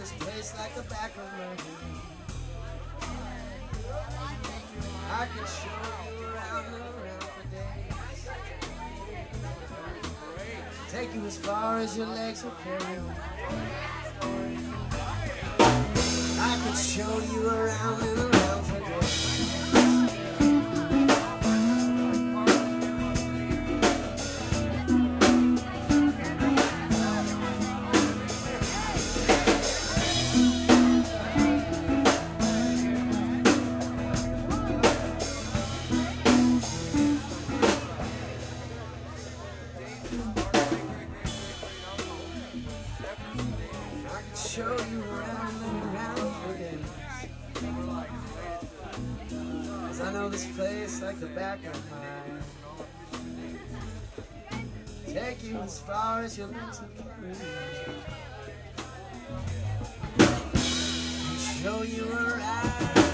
this place like the back of my hand. I could show you around and around for days. Take you as far as your legs will carry you. I could show you around and around for days. Show you around and around for days. 'Cause I know this place like the back of my hand. Take you as far as your legs will carry you. Show you around.